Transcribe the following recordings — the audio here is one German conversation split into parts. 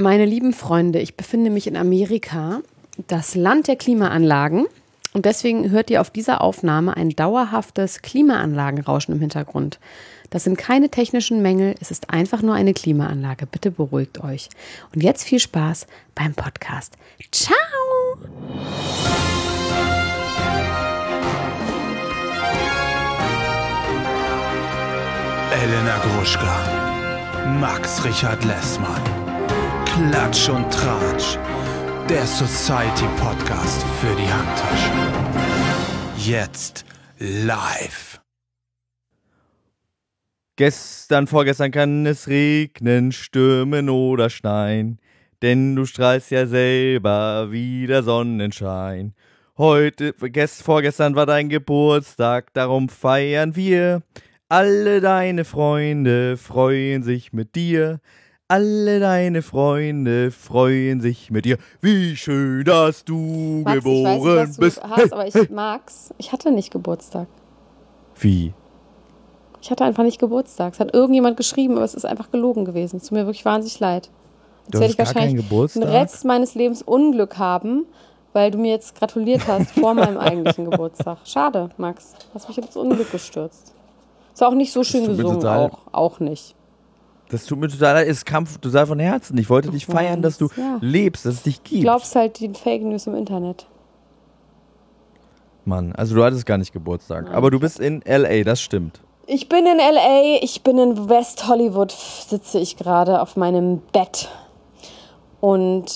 Meine lieben Freunde, ich befinde mich in Amerika, das Land der Klimaanlagen. Und deswegen hört ihr auf dieser Aufnahme ein dauerhaftes Klimaanlagenrauschen im Hintergrund. Das sind keine technischen Mängel, es ist einfach nur eine Klimaanlage. Bitte beruhigt euch. Und jetzt viel Spaß beim Podcast. Ciao! Elena Gruschka, Max Richard Lessmann, Klatsch und Tratsch, der Society-Podcast für die Handtasche. Jetzt live. Vorgestern kann es regnen, stürmen oder schneien, denn du strahlst ja selber wie der Sonnenschein. Vorgestern war dein Geburtstag, darum feiern wir. Alle deine Freunde freuen sich mit dir. Alle deine Freunde freuen sich mit dir. Wie schön, dass du Max, geboren ich weiß nicht, was du bist. hast, aber Max, ich hatte nicht Geburtstag. Wie? Ich hatte einfach nicht Geburtstag. Es hat irgendjemand geschrieben, aber es ist einfach gelogen gewesen. Es tut mir wirklich wahnsinnig leid. Jetzt werde ich wahrscheinlich den Rest meines Lebens Unglück haben, weil du mir jetzt gratuliert hast vor meinem eigentlichen Geburtstag. Schade, Max. Du hast mich ins Unglück gestürzt. Ist auch nicht so schön gesungen, auch nicht. Das tut mir total leid, es kam total von Herzen. Ich wollte dich feiern, dass du lebst, dass es dich gibt. Du glaubst halt den Fake News im Internet. Mann, also du hattest gar nicht Geburtstag. Nein. Aber du bist in L.A., das stimmt. Ich bin in L.A., ich bin in West Hollywood, sitze ich gerade auf meinem Bett. Und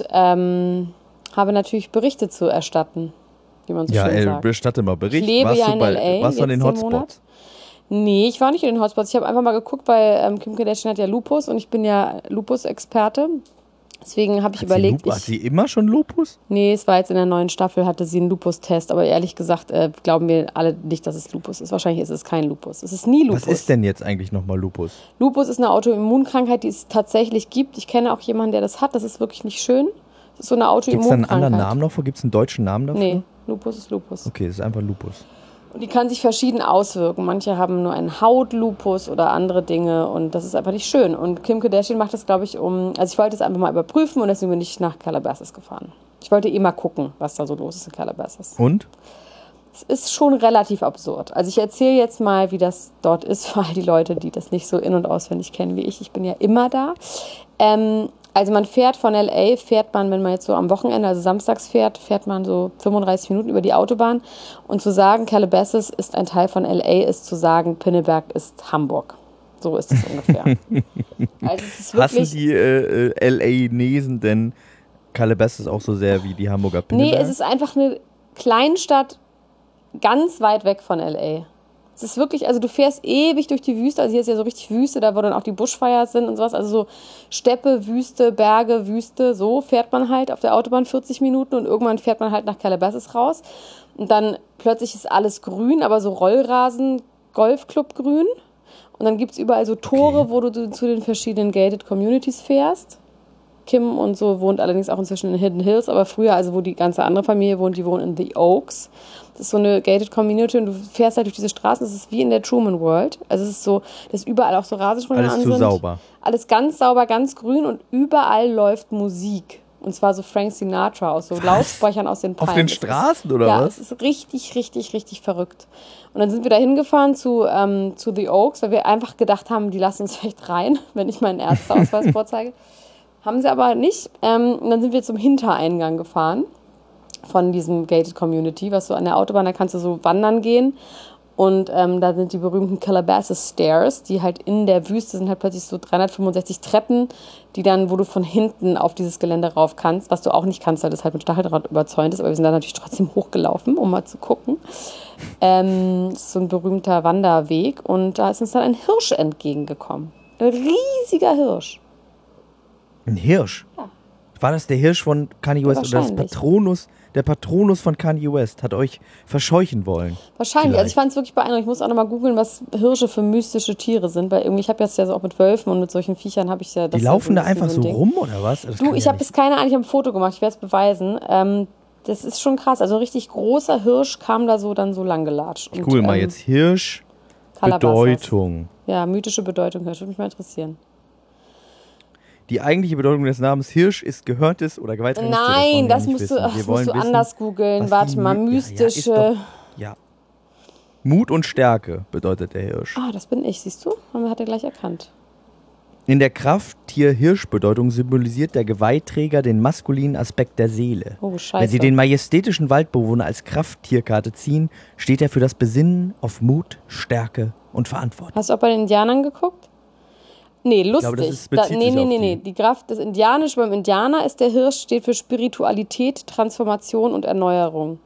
habe natürlich Berichte zu erstatten, wie man so schön sagt. Ja, bestatte mal Bericht. Ich lebe ja in L.A., warst du an den Hotspots? Nee, ich war nicht in den Hotspots. Ich habe einfach mal geguckt, weil Kim Kardashian hat ja Lupus und ich bin ja Lupus-Experte. Deswegen habe ich überlegt... Hat sie immer schon Lupus? Nee, es war jetzt in der neuen Staffel, hatte sie einen Lupus-Test. Aber ehrlich gesagt glauben wir alle nicht, dass es Lupus ist. Wahrscheinlich ist es kein Lupus. Es ist nie Lupus. Was ist denn jetzt eigentlich nochmal Lupus? Lupus ist eine Autoimmunkrankheit, die es tatsächlich gibt. Ich kenne auch jemanden, der das hat. Das ist wirklich nicht schön. Das ist so eine Autoimmunkrankheit. Gibt es einen anderen Namen dafür? Gibt es einen deutschen Namen dafür? Nee, Lupus ist Lupus. Okay, das ist einfach Lupus. Und die kann sich verschieden auswirken. Manche haben nur einen Hautlupus oder andere Dinge und das ist einfach nicht schön. Und Kim Kardashian macht das, glaube ich, also ich wollte es einfach mal überprüfen und deswegen bin ich nach Calabasas gefahren. Ich wollte mal gucken, was da so los ist in Calabasas. Und? Es ist schon relativ absurd. Also ich erzähle jetzt mal, wie das dort ist für all die Leute, die das nicht so in- und auswendig kennen wie ich. Ich bin ja immer da. Also man fährt von L.A., wenn man jetzt so am Wochenende, also samstags fährt man so 35 Minuten über die Autobahn. Und zu sagen, Calabasas ist ein Teil von L.A., ist zu sagen, Pinneberg ist Hamburg. So ist es ungefähr. Also es ist wirklich, hassen die L.A.-Nesen denn Calabasas auch so sehr wie die Hamburger Pinneberg? Nee, es ist einfach eine Kleinstadt ganz weit weg von L.A. Es ist wirklich, also du fährst ewig durch die Wüste, also hier ist ja so richtig Wüste, da wo dann auch die Bushfires sind und sowas, also so Steppe, Wüste, Berge, Wüste, so fährt man halt auf der Autobahn 40 Minuten und irgendwann fährt man halt nach Calabasas raus und dann plötzlich ist alles grün, aber so Rollrasen, Golfclub grün und dann gibt's überall so Tore, wo du zu den verschiedenen Gated Communities fährst. Kim und so wohnt allerdings auch inzwischen in Hidden Hills, aber früher, also wo die ganze andere Familie wohnt, die wohnt in The Oaks. Das ist so eine gated Community und du fährst halt durch diese Straßen, das ist wie in der Truman World. Also es ist so, dass überall auch so Rasensprenger an sind. Alles zu sauber. Alles ganz sauber, ganz grün und überall läuft Musik. Und zwar so Frank Sinatra aus so Lautsprechern aus den Palmen. Auf den Straßen oder was? Ja, es ist richtig, richtig, richtig verrückt. Und dann sind wir da hingefahren zu The Oaks, weil wir einfach gedacht haben, die lassen uns vielleicht rein, wenn ich meinen Ärzteausweis vorzeige. Haben sie aber nicht. Und dann sind wir zum Hintereingang gefahren von diesem Gated Community, was so an der Autobahn, da kannst du so wandern gehen. Und da sind die berühmten Calabasas Stairs, die halt in der Wüste sind halt plötzlich so 365 Treppen, die dann, wo du von hinten auf dieses Gelände rauf kannst, was du auch nicht kannst, weil das halt mit Stacheldraht überzäunt ist, aber wir sind da natürlich trotzdem hochgelaufen, um mal zu gucken. Das ist so ein berühmter Wanderweg und da ist uns dann ein Hirsch entgegengekommen. Ein riesiger Hirsch. Ein Hirsch? Ja. War das der Hirsch von Kanye West oder das Patronus? Der Patronus von Kanye West hat euch verscheuchen wollen. Wahrscheinlich. Vielleicht. Also ich fand es wirklich beeindruckend. Ich muss auch nochmal googeln, was Hirsche für mystische Tiere sind, weil irgendwie, ich habe jetzt ja so auch mit Wölfen und mit solchen Viechern habe ich ja... Die laufen da einfach so rum oder was? Ich habe bis keine Ahnung, ich habe ein Foto gemacht, ich werde es beweisen. Das ist schon krass. Also ein richtig großer Hirsch kam da so dann so lang gelatscht. Ich google mal jetzt Hirsch, Calabasas. Bedeutung. Ja, mythische Bedeutung, das würde mich mal interessieren. Die eigentliche Bedeutung des Namens Hirsch ist gehörntes oder geweihtragendes Tier. Nein, das wollen wir musst nicht du, wissen. Wir das wollen musst du wissen, anders googeln. was Warte die mal, Mü- mystische. Ja. Mut und Stärke bedeutet der Hirsch. Ah, das bin ich, siehst du? Hat er gleich erkannt. In der Krafttier-Hirsch-Bedeutung symbolisiert der Geweihträger den maskulinen Aspekt der Seele. Oh, scheiße. Wenn Sie den majestätischen Waldbewohner als Krafttierkarte ziehen, steht er für das Besinnen auf Mut, Stärke und Verantwortung. Hast du auch bei den Indianern geguckt? Nee, lustig. glaube, das bezieht sich auf die. Die Kraft des Indianischen beim Indianer ist der Hirsch, steht für Spiritualität, Transformation und Erneuerung.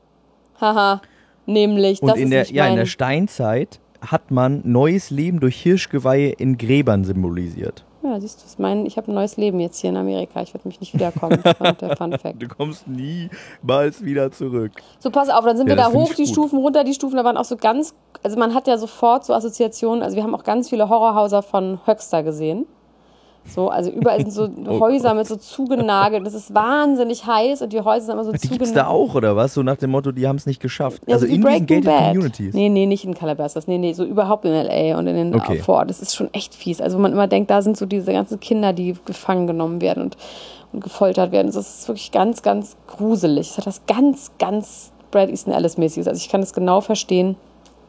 Haha, nämlich, Und das in ist der, nicht ja, in mein... der Steinzeit hat man neues Leben durch Hirschgeweihe in Gräbern symbolisiert. Ja, siehst du, ich habe ein neues Leben jetzt hier in Amerika. Ich werde mich nicht wiederkommen. Das war der Fun Fact. Du kommst niemals wieder zurück. So, pass auf, dann sind Ja, wir das da find hoch, ich die gut. Stufen, runter die Stufen. Da waren auch so ganz, also man hat ja sofort so Assoziationen. Also wir haben auch ganz viele Horrorhäuser von Höxter gesehen. So, also überall sind so Häuser mit so zugenagelt. Das ist wahnsinnig heiß und die Häuser sind immer so Die zugenagelt. gibt's da auch, oder was? So nach dem Motto, die haben es nicht geschafft. Ja, Also so wie in diesen Breaking gated Bad. Communities. Nee, nicht in Calabasas. Nee, so überhaupt in L.A. und in den Okay. Vororten. Das ist schon echt fies. Also wo man immer denkt, da sind so diese ganzen Kinder, die gefangen genommen werden und gefoltert werden. Das ist wirklich ganz, ganz gruselig. Es hat was ganz, ganz Bret Easton Ellis-mäßiges. Also ich kann das genau verstehen,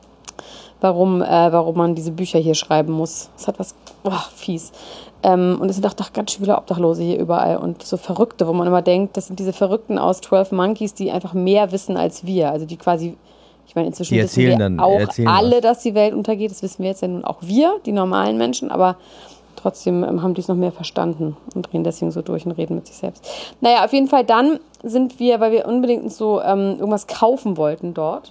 warum man diese Bücher hier schreiben muss. Es hat was fies. Und es sind auch ganz viele Obdachlose hier überall und so Verrückte, wo man immer denkt, das sind diese Verrückten aus 12 Monkeys, die einfach mehr wissen als wir. Also die quasi, ich meine, inzwischen Die wissen wir erzählen alle, was. dass die Welt untergeht. Das wissen wir jetzt ja nun auch wir, die normalen Menschen, aber trotzdem haben die es noch mehr verstanden und drehen deswegen so durch und reden mit sich selbst. Naja, auf jeden Fall dann sind wir, weil wir unbedingt so irgendwas kaufen wollten dort,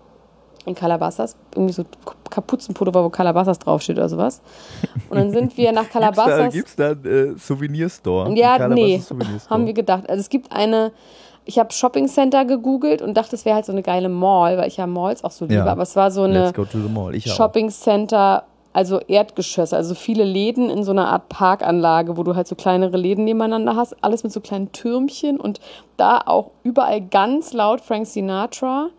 in Calabasas, irgendwie so Kapuzenpullover, wo Calabasas draufsteht oder sowas. Und dann sind wir nach Calabasas. Gibt's da einen Souvenirstore? Ja, Ein Calabasas nee, Souvenirstore? haben wir gedacht. Also es gibt ich habe Shopping Center gegoogelt und dachte, es wäre halt so eine geile Mall, weil ich ja Malls auch so liebe. Ja. Aber es war so eine Let's go to the mall. Ich auch. Shopping Center, also Erdgeschosse, also viele Läden in so einer Art Parkanlage, wo du halt so kleinere Läden nebeneinander hast, alles mit so kleinen Türmchen und da auch überall ganz laut Frank Sinatra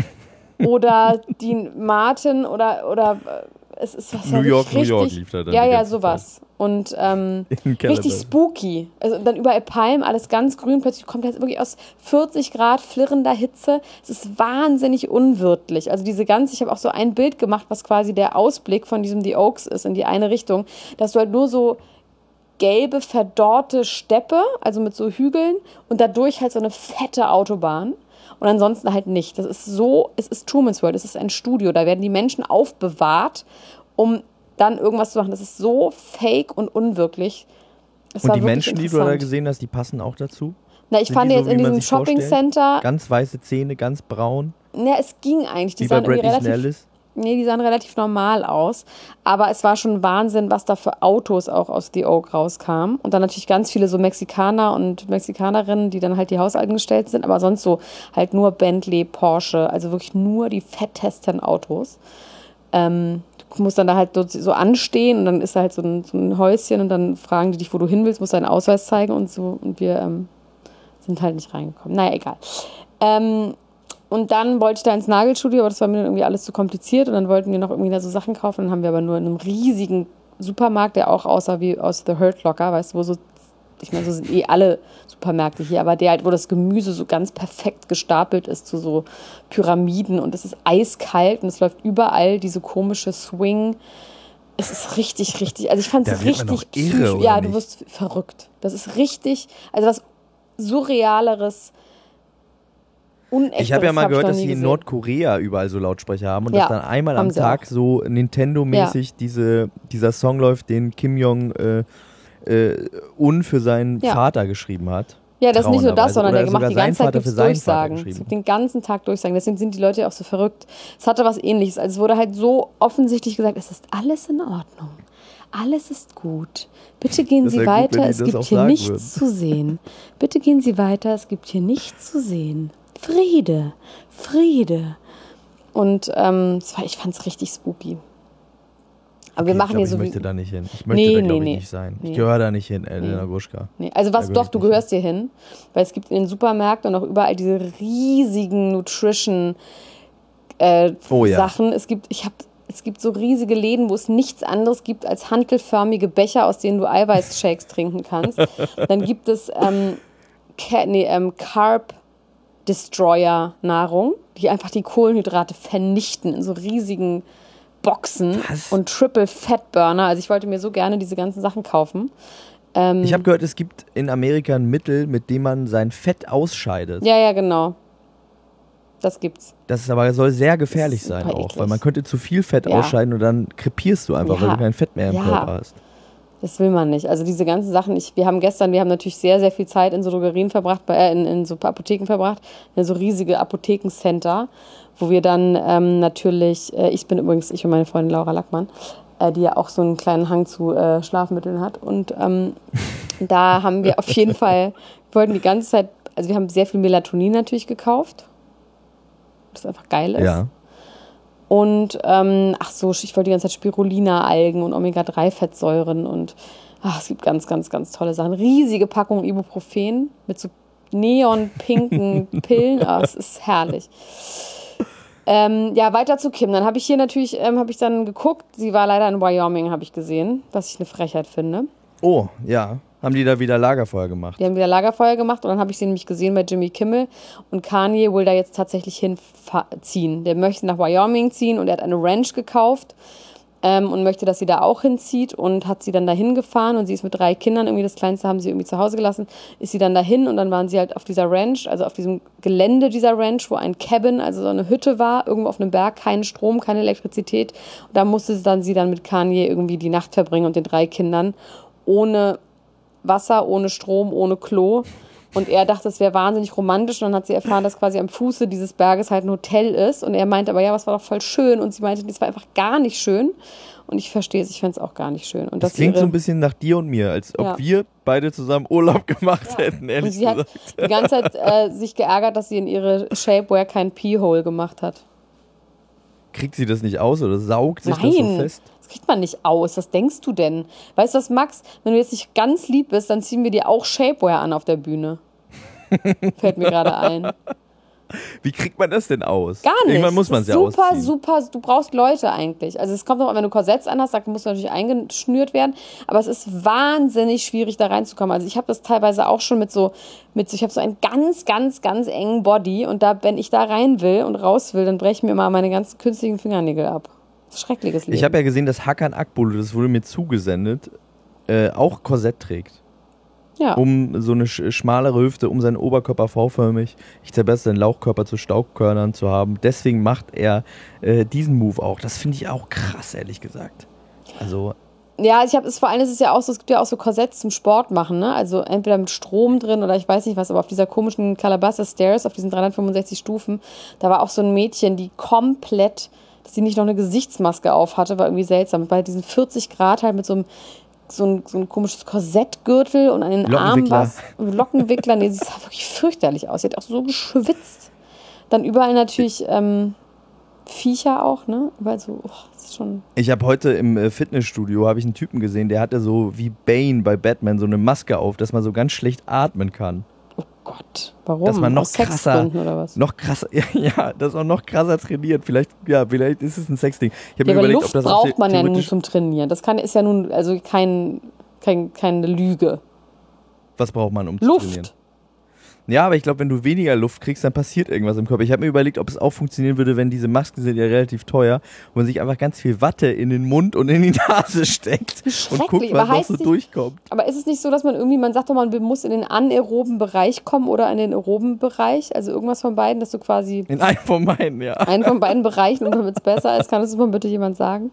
oder Dean Martin oder es ist was New York richtig, lief da dann ja, die ja, ganze sowas. Und In richtig Calabasas. spooky. Also dann überall Palmen, alles ganz grün. Plötzlich kommt das wirklich aus 40 Grad flirrender Hitze. Es ist wahnsinnig unwirtlich. Also ich habe auch so ein Bild gemacht, was quasi der Ausblick von diesem The Oaks ist in die eine Richtung, dass du halt nur so gelbe, verdorrte Steppe, also mit so Hügeln und dadurch halt so eine fette Autobahn. Und ansonsten halt nicht. Es ist Truman's World, es ist ein Studio. Da werden die Menschen aufbewahrt, um dann irgendwas zu machen. Das ist so fake und unwirklich. Und die Menschen, die du da gesehen hast, die passen auch dazu? Na, ich Sind fand die so, jetzt in wie man diesem sich Shopping vorstellt? Center, Ganz weiße Zähne, ganz braun. es ging eigentlich. Die Wie bei sahen Bret irgendwie Easton Ellis. die sahen relativ normal aus. Aber es war schon Wahnsinn, was da für Autos auch aus The Oak rauskamen. Und dann natürlich ganz viele so Mexikaner und Mexikanerinnen, die dann halt die Haushalten gestellt sind. Aber sonst so halt nur Bentley, Porsche, also wirklich nur die fettesten Autos. Du musst dann da halt so anstehen und dann ist da halt so ein Häuschen und dann fragen die dich, wo du hin willst, musst deinen Ausweis zeigen und so. Und wir sind halt nicht reingekommen. Naja, egal. Und dann wollte ich da ins Nagelstudio, aber das war mir dann irgendwie alles zu kompliziert. Und dann wollten wir noch irgendwie da so Sachen kaufen. Dann haben wir aber nur in einem riesigen Supermarkt, der auch aussah wie aus The Hurt Locker, weißt du, wo so, ich meine, so sind alle Supermärkte hier, aber der halt, wo das Gemüse so ganz perfekt gestapelt ist zu so Pyramiden und es ist eiskalt und es läuft überall diese komische Swing. Es ist richtig, also ich fand es Da wird man richtig doch irre, oder ja, nicht? du wirst verrückt. Das ist richtig, also was Surrealeres, Unechteres. Ich habe ja mal hab ich gehört, noch dass nie sie in gesehen. Nordkorea überall so Lautsprecher haben und Ja, dass dann einmal am haben sie Tag auch. so Nintendo-mäßig dieser Song läuft, den Kim Jong-un für seinen Ja. Vater geschrieben hat. Ja, das ist nicht nur das, Trauernderweise. sondern Oder der macht sogar die sein ganze Zeit Vater gibt's für seinen Vater Durchsagen. Es geschrieben. gibt den ganzen Tag Durchsagen. Deswegen sind die Leute ja auch so verrückt. Es hatte was Ähnliches. Also es wurde halt so offensichtlich gesagt, es ist alles in Ordnung. Alles ist gut. Bitte gehen Das Sie wär gut, weiter, wenn die es das gibt auch hier sagen nichts würden. zu sehen. Bitte gehen Sie weiter, es gibt hier nichts zu sehen. Friede, Friede. Und ich fand es richtig spooky. Aber wir machen ich hier so möchte da nicht hin. Ich möchte Nee, da, glaube nee, ich, nicht sein. nee. Ich gehöre da nicht hin, Elena Gruschka. Nee, also was Da doch, gehöre ich du nicht gehörst hier hin, weil es gibt in den Supermärkten und auch überall diese riesigen Nutrition Oh ja. Sachen. Ich habe es gibt so riesige Läden, wo es nichts anderes gibt als hantelförmige Becher, aus denen du Eiweißshakes trinken kannst. Dann gibt es Carb Destroyer Nahrung, die einfach die Kohlenhydrate vernichten in so riesigen Boxen. Was? Und Triple Fat Burner. Also ich wollte mir so gerne diese ganzen Sachen kaufen. Ich habe gehört, es gibt in Amerika ein Mittel, mit dem man sein Fett ausscheidet. Ja, genau. Das gibt's. Das ist aber soll sehr gefährlich Das ist sein super auch, eklig. weil man könnte zu viel Fett ausscheiden und dann krepierst du einfach, weil du kein Fett mehr im Körper hast. Das will man nicht. Also diese ganzen Sachen, wir haben natürlich sehr, sehr viel Zeit in so Drogerien verbracht, in so Apotheken verbracht, in so riesige Apothekencenter, wo wir dann natürlich, ich und meine Freundin Laura Lackmann, die ja auch so einen kleinen Hang zu Schlafmitteln hat. Und da haben wir auf jeden Fall, wir wollten die ganze Zeit, also wir haben sehr viel Melatonin natürlich gekauft, das einfach geil ist. Ja. Und ich wollte die ganze Zeit Spirulina-Algen und Omega-3-Fettsäuren und es gibt ganz, ganz, ganz tolle Sachen. Riesige Packungen Ibuprofen mit so neonpinken Pillen. Es ist herrlich. Weiter zu Kim. Dann habe ich hier natürlich dann geguckt. Sie war leider in Wyoming, habe ich gesehen, was ich eine Frechheit finde. Oh, ja. Haben die da wieder Lagerfeuer gemacht? Die haben wieder Lagerfeuer gemacht und dann habe ich sie nämlich gesehen bei Jimmy Kimmel und Kanye will da jetzt tatsächlich hinziehen. Der möchte nach Wyoming ziehen und er hat eine Ranch gekauft und möchte, dass sie da auch hinzieht und hat sie dann dahin gefahren und sie ist mit 3 Kindern, irgendwie das Kleinste haben sie irgendwie zu Hause gelassen, ist sie dann dahin und dann waren sie halt auf dieser Ranch, also auf diesem Gelände dieser Ranch, wo ein Cabin, also so eine Hütte war, irgendwo auf einem Berg, kein Strom, keine Elektrizität und da musste sie dann mit Kanye irgendwie die Nacht verbringen und den 3 Kindern ohne Wasser, ohne Strom, ohne Klo. Und er dachte, es wäre wahnsinnig romantisch. Und dann hat sie erfahren, dass quasi am Fuße dieses Berges halt ein Hotel ist. Und er meinte aber, ja, was war doch voll schön. Und sie meinte, das war einfach gar nicht schön. Und ich verstehe es, ich fände es auch gar nicht schön. Und das klingt so ein bisschen nach dir und mir, als ob wir beide zusammen Urlaub gemacht hätten, ehrlich gesagt. Und sie hat die ganze Zeit sich geärgert, dass sie in ihre Shapewear kein Pee-Hole gemacht hat. Kriegt sie das nicht aus oder saugt sich das so fest? Das kriegt man nicht aus. Was denkst du denn? Weißt du was, Max? Wenn du jetzt nicht ganz lieb bist, dann ziehen wir dir auch Shapewear an auf der Bühne. Fällt mir gerade ein. Wie kriegt man das denn aus? Gar nicht. Irgendwann muss man es ja ausziehen. Super, du brauchst Leute eigentlich. Also es kommt noch, wenn du Korsetts anhast, dann musst du natürlich eingeschnürt werden. Aber es ist wahnsinnig schwierig, da reinzukommen. Also ich habe das teilweise auch schon ich habe so einen ganz, ganz, ganz engen Body und wenn ich da rein will und raus will, dann breche ich mir immer meine ganzen künstlichen Fingernägel ab. Das ist ein schreckliches Leben. Ich habe ja gesehen, dass Hakan Akbulut, das wurde mir zugesendet, auch Korsett trägt. Ja. Um so eine schmalere Hüfte, um seinen Oberkörper V-förmig, ich zerbessere den Lauchkörper zu Staubkörnern zu haben. Deswegen macht er diesen Move auch. Das finde ich auch krass, ehrlich gesagt. Also ja, vor allem ist es ja auch so, es gibt ja auch so Korsetts zum Sport machen, ne? Also entweder mit Strom drin oder ich weiß nicht was, aber auf dieser komischen Calabasas Stairs, auf diesen 365 Stufen, da war auch so ein Mädchen, die komplett, dass sie nicht noch eine Gesichtsmaske auf hatte, war irgendwie seltsam. Bei diesen 40 Grad halt mit so ein komisches Korsettgürtel und an den Armen was. Lockenwickler. Nee, sie sah wirklich fürchterlich aus. Sie hat auch so geschwitzt. Dann überall natürlich Viecher auch, ne? Überall so, das ist schon... Ich habe heute im Fitnessstudio einen Typen gesehen, der hatte so wie Bane bei Batman so eine Maske auf, dass man so ganz schlecht atmen kann. Oh Gott, warum? Dass man noch aus Sexgründen oder was? Noch krasser, ja, das auch noch krasser trainiert. Vielleicht ist es ein Sexding. Ich habe mir aber überlegt, Luft ob das braucht man ja nun zum Trainieren. Das ist ja nun also keine Lüge. Was braucht man, um Luft. zu trainieren? Ja, aber ich glaube, wenn du weniger Luft kriegst, dann passiert irgendwas im Körper. Ich habe mir überlegt, ob es auch funktionieren würde, wenn diese Masken sind ja relativ teuer und man sich einfach ganz viel Watte in den Mund und in die Nase steckt und guckt, was noch so durchkommt. Aber ist es nicht so, dass man sagt doch, man muss in den anaeroben Bereich kommen oder in den aeroben Bereich? Also irgendwas von beiden, dass du quasi... In einem von beiden, ja. Einen von beiden Bereichen und damit es besser ist. Kann das mal bitte jemand sagen?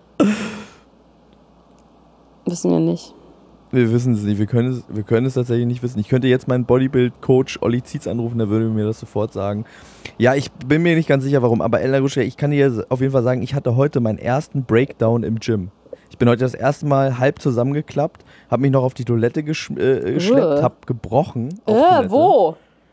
Wissen wir nicht. Wir wissen es nicht, wir können es tatsächlich nicht wissen. Ich könnte jetzt meinen Bodybuild-Coach Olli Zietz anrufen, der würde mir das sofort sagen. Ja, ich bin mir nicht ganz sicher, warum, aber Elena Gruschka, ich kann dir auf jeden Fall sagen, ich hatte heute meinen ersten Breakdown im Gym. Ich bin heute das erste Mal halb zusammengeklappt, habe mich noch auf die Toilette geschleppt, habe gebrochen. Wo?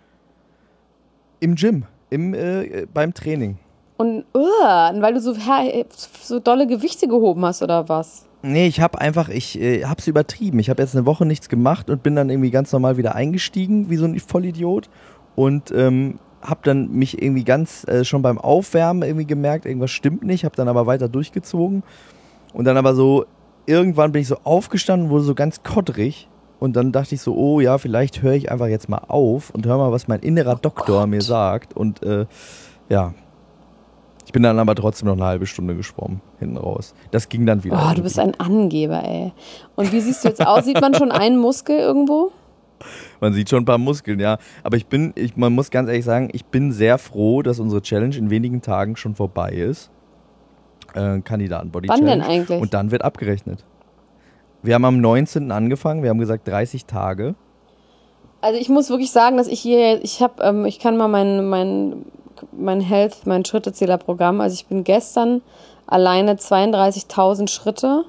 Im Gym, beim Training. Und weil du so dolle Gewichte gehoben hast, oder was? Nee, ich hab's übertrieben. Ich habe jetzt eine Woche nichts gemacht und bin dann irgendwie ganz normal wieder eingestiegen, wie so ein Vollidiot. Und habe dann mich irgendwie ganz schon beim Aufwärmen irgendwie gemerkt, irgendwas stimmt nicht, habe dann aber weiter durchgezogen und dann aber so, irgendwann bin ich so aufgestanden, wurde so ganz kottrig und dann dachte ich so, oh ja, vielleicht höre ich einfach jetzt mal auf und höre mal, was mein innerer Doktor mir sagt und ja, ich bin dann aber trotzdem noch eine halbe Stunde geschwommen, hinten raus. Das ging dann wieder. Oh, du bist ein Angeber, ey. Und wie siehst du jetzt aus? Sieht man schon einen Muskel irgendwo? Man sieht schon ein paar Muskeln, ja. Aber man muss ganz ehrlich sagen, ich bin sehr froh, dass unsere Challenge in wenigen Tagen schon vorbei ist. Kandidaten-Body-Challenge. Wann denn eigentlich? Und dann wird abgerechnet. Wir haben am 19. angefangen, wir haben gesagt 30 Tage. Also ich muss wirklich sagen, dass ich kann mal mein Health, mein Schrittezählerprogramm, also ich bin gestern alleine 32.000 Schritte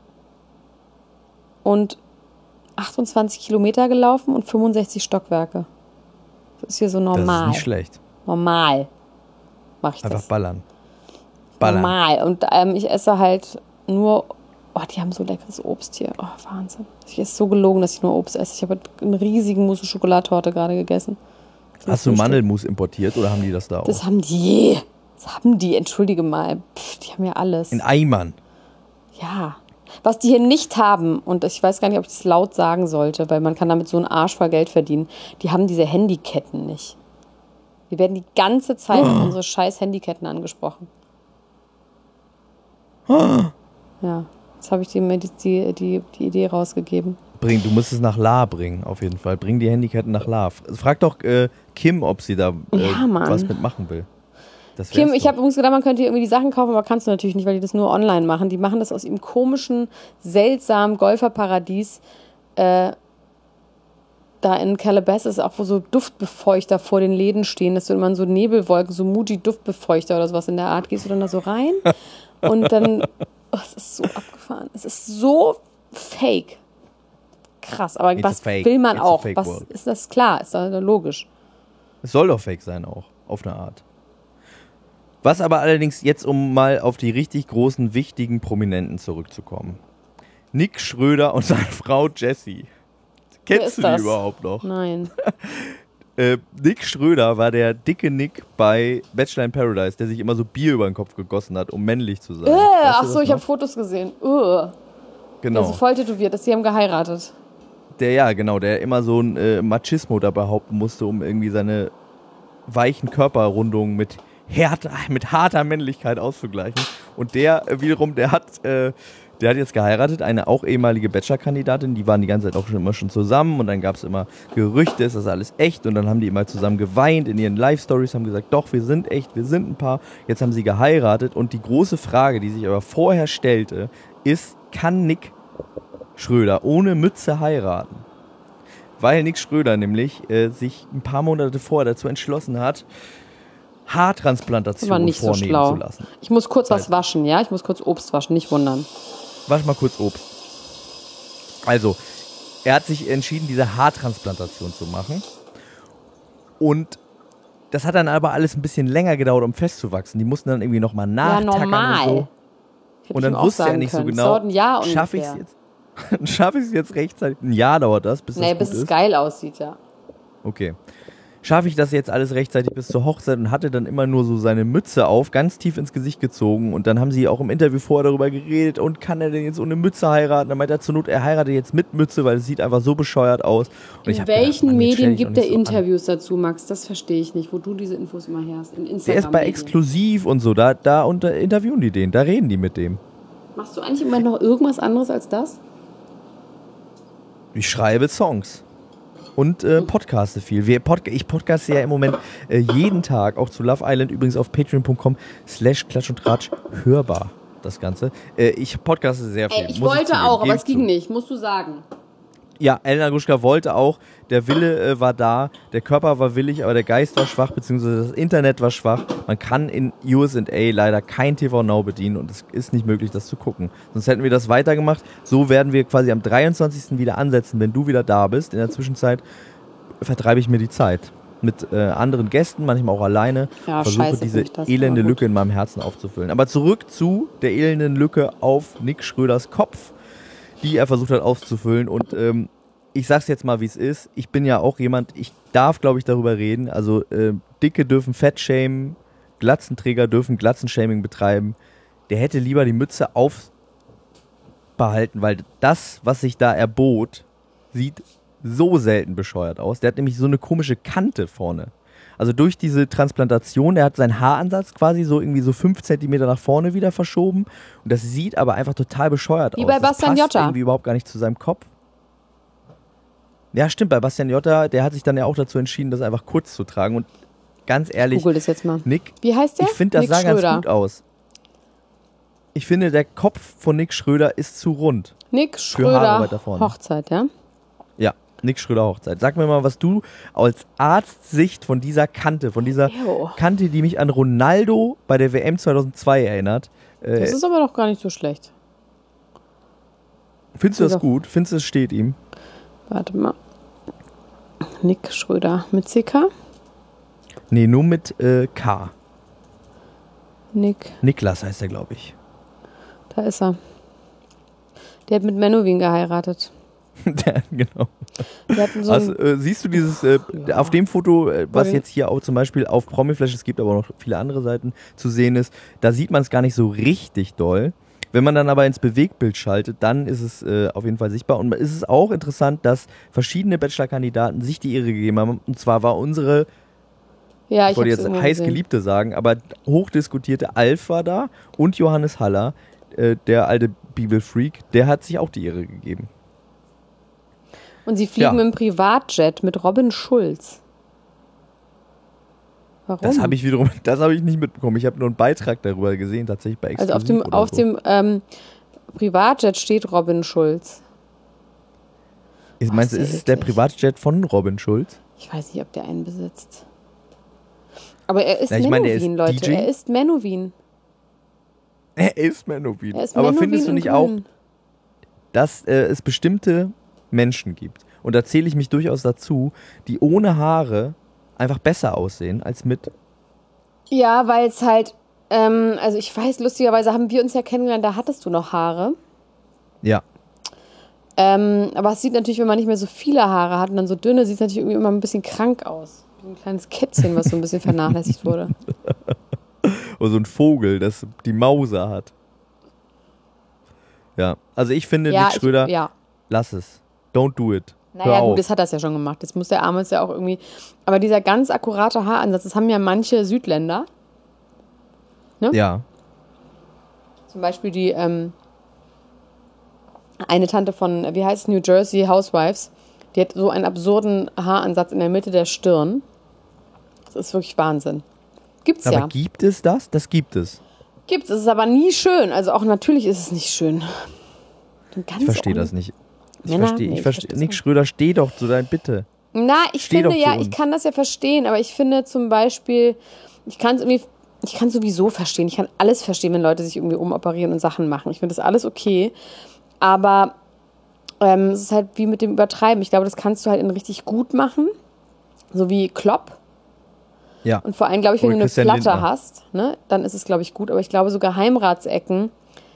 und 28 Kilometer gelaufen und 65 Stockwerke. Das ist hier so normal. Das ist nicht schlecht. Normal mache ich Einfach das. ballern. Normal. Und ich esse halt nur, die haben so leckeres Obst hier. Oh, Wahnsinn. Ich esse so gelogen, dass ich nur Obst esse. Ich habe eine riesige Mousse-Schokoladtorte gerade gegessen. Hast du Mandelmus importiert oder haben die das da auch? Das haben die. Entschuldige mal. Die haben ja alles. In Eimern. Ja. Was die hier nicht haben, und ich weiß gar nicht, ob ich das laut sagen sollte, weil man kann damit so einen Arsch voll Geld verdienen, die haben diese Handyketten nicht. Wir werden die ganze Zeit auf unsere scheiß Handyketten angesprochen. Ja, jetzt habe ich die Idee rausgegeben. Du musst es nach La bringen, auf jeden Fall. Bring die Handyketten nach La. Frag doch Kim, ob sie da was mitmachen will. Kim, ich habe übrigens gedacht, man könnte irgendwie die Sachen kaufen, aber kannst du natürlich nicht, weil die das nur online machen. Die machen das aus ihrem komischen, seltsamen Golferparadies. Da in Calabasas, auch wo so Duftbefeuchter vor den Läden stehen, dass du immer in so Nebelwolken, so Moody-Duftbefeuchter oder sowas in der Art, gehst du dann da so rein und dann, es ist so abgefahren. Es ist so fake. Krass, aber was will man auch? Was ist das? Klar, ist doch logisch. Es soll doch fake sein auch, auf eine Art. Was aber allerdings jetzt, um mal auf die richtig großen, wichtigen Prominenten zurückzukommen. Nick Schröder und seine Frau Jessie. Kennst du die überhaupt noch? Nein. Nick Schröder war der dicke Nick bei Bachelor in Paradise, der sich immer so Bier über den Kopf gegossen hat, um männlich zu sein. Achso, ich habe Fotos gesehen. Genau. Der so voll tätowiert ist, die haben geheiratet. Der immer so ein Machismo da behaupten musste, um irgendwie seine weichen Körperrundungen mit harter Männlichkeit auszugleichen. Und der wiederum, der hat jetzt geheiratet, eine auch ehemalige Bachelor-Kandidatin, die waren die ganze Zeit auch immer schon zusammen und dann gab es immer Gerüchte, ist das alles echt? Und dann haben die immer zusammen geweint in ihren Live-Stories, haben gesagt, doch, wir sind echt, wir sind ein Paar. Jetzt haben sie geheiratet und die große Frage, die sich aber vorher stellte, ist, kann Nick Schröder ohne Mütze heiraten? Weil Nick Schröder nämlich sich ein paar Monate vorher dazu entschlossen hat, Haartransplantation vornehmen zu lassen. Ich muss kurz was waschen, ja? Ich muss kurz Obst waschen, nicht wundern. Wasch mal kurz Obst. Also, er hat sich entschieden, diese Haartransplantation zu machen. Und das hat dann aber alles ein bisschen länger gedauert, um festzuwachsen. Die mussten dann irgendwie nochmal nachtackern. Ja, normal. Und so. Und dann wusste er nicht so genau, schaffe ich es jetzt rechtzeitig? Ein Jahr dauert das, bis es geil aussieht, ja. Okay. Schaffe ich das jetzt alles rechtzeitig bis zur Hochzeit und hatte dann immer nur so seine Mütze auf, ganz tief ins Gesicht gezogen und dann haben sie auch im Interview vorher darüber geredet und kann er denn jetzt ohne Mütze heiraten? Dann meinte er zur Not, er heiratet jetzt mit Mütze, weil es sieht einfach so bescheuert aus. Und in welchen Medien gibt er Interviews dazu, Max? Das verstehe ich nicht, wo du diese Infos immer herst. In Instagram. Der ist bei Exklusiv und so, da interviewen die den, da reden die mit dem. Machst du eigentlich im Moment noch irgendwas anderes als das? Ich schreibe Songs. Und podcaste viel. Ich podcaste ja im Moment jeden Tag, auch zu Love Island, übrigens auf patreon.com/Klatsch und Tratsch hörbar, das Ganze. Ich podcaste sehr viel. Ich wollte auch, aber es ging nicht, musst du sagen. Ja, Elena Gruschka wollte auch, der Wille war da, der Körper war willig, aber der Geist war schwach, beziehungsweise das Internet war schwach. Man kann in USA leider kein TV Now bedienen und es ist nicht möglich, das zu gucken. Sonst hätten wir das weitergemacht. So werden wir quasi am 23. wieder ansetzen, wenn du wieder da bist. In der Zwischenzeit vertreibe ich mir die Zeit mit anderen Gästen, manchmal auch alleine. Ja, versuche diese elende Lücke in meinem Herzen aufzufüllen. Aber zurück zu der elenden Lücke auf Nick Schröders Kopf, die er versucht hat auszufüllen. Und ich sag's jetzt mal, wie es ist. Ich bin ja auch jemand, ich darf, glaube ich, darüber reden. Also Dicke dürfen Fett shamen, Glatzenträger dürfen Glatzenshaming betreiben. Der hätte lieber die Mütze aufbehalten, weil das, was sich da erbot, sieht so selten bescheuert aus. Der hat nämlich so eine komische Kante vorne. Also durch diese Transplantation, der hat seinen Haaransatz quasi so irgendwie so 5 Zentimeter nach vorne wieder verschoben. Und das sieht aber einfach total bescheuert aus. Wie bei Bastian das passt Jotta. irgendwie überhaupt gar nicht zu seinem Kopf. Ja, stimmt, bei Bastian Jotta, der hat sich dann ja auch dazu entschieden, das einfach kurz zu tragen. Und ganz ehrlich, Google das jetzt mal. Nick, Wie heißt der? ich finde, das Nick sah Schröder. ganz gut aus. Ich finde, der Kopf von Nick Schröder ist zu rund. Nick Haare Schröder, weiter vorne. Hochzeit, ja? Ja, Nick Schröder Hochzeit. Sag mir mal, was du als Arztsicht von dieser Kante, Ew. Kante, die mich an Ronaldo bei der WM 2002 erinnert. Das ist aber doch gar nicht so schlecht. Findest du das gut? Findest du, es steht ihm? Warte mal. Nick Schröder mit CK? Nee, nur mit K. Nick, Niklas heißt er, glaube ich. da ist er. Der hat mit Menowin geheiratet. Genau. Der hat so ein, Siehst du dieses, auf dem Foto, was jetzt hier auch zum Beispiel auf Promiflash, es gibt aber auch noch viele andere Seiten zu sehen ist, da sieht man es gar nicht so richtig doll. Wenn man dann aber ins Bewegtbild schaltet, dann ist es auf jeden Fall sichtbar. Und es ist auch interessant, dass verschiedene Bachelor-Kandidaten sich die Ehre gegeben haben. Und zwar war unsere, ja, ich wollte hab's jetzt irgendwo heiß gesehen. Geliebte sagen, aber hochdiskutierte Alf war da und Johannes Haller, der alte Bibelfreak, der hat sich auch die Ehre gegeben. Und sie fliegen Ja. im Privatjet mit Robin Schulz. Warum? Das habe ich nicht mitbekommen. Ich habe nur einen Beitrag darüber gesehen, tatsächlich bei Also Exklusiv auf oder dem Privatjet steht Robin Schulz. Meinst du, ist es der eklig. Privatjet von Robin Schulz? Ich weiß nicht, ob der einen besitzt. Aber er ist Na, ich meine, er ist Menowin, Leute. DJ. Er ist Menowin. Er ist Menowin. Er ist Aber Menowin findest du in nicht auch, Grün. dass es bestimmte Menschen gibt, und da zähle ich mich durchaus dazu, die ohne Haare einfach besser aussehen als mit? Ja, weil es halt, also ich weiß, lustigerweise haben wir uns ja kennengelernt, da hattest du noch Haare. Ja. Aber es sieht natürlich, wenn man nicht mehr so viele Haare hat und dann so dünne, sieht es natürlich irgendwie immer ein bisschen krank aus. Wie ein kleines Kätzchen, was so ein bisschen vernachlässigt wurde. Oder so ein Vogel, das die Mauser hat. Ja, also ich finde, Nick Schröder, ja. lass es. Don't do it. Naja, Hör auf. gut, das hat er ja schon gemacht. Jetzt muss der Arme es ja auch irgendwie. Aber dieser ganz akkurate Haaransatz, das haben ja manche Südländer. Ja. Zum Beispiel die eine Tante von, wie heißt es, New Jersey Housewives, die hat so einen absurden Haaransatz in der Mitte der Stirn. Das ist wirklich Wahnsinn. Gibt's Aber ja. gibt es das? Das gibt es. Gibt's, es ist aber nie schön. Also auch natürlich ist es nicht schön. Ich verstehe das nicht. Männer? Nee, Ich ich verstehe. versteh's Nick nicht. Schröder, steh doch zu deinem Bitte. Na, ich Steh finde doch zu ja, uns. ich kann das ja verstehen, aber ich finde zum Beispiel, ich kann sowieso verstehen, ich kann alles verstehen, wenn Leute sich irgendwie umoperieren und Sachen machen. Ich finde das alles okay, aber es ist halt wie mit dem Übertreiben. Ich glaube, das kannst du halt in richtig gut machen, so wie Klopp. Ja. Und vor allem, glaube ich, wenn Oder du eine Christian Platte Lindner. hast, ne, dann ist es, glaube ich, gut. Aber ich glaube, so Geheimratsecken,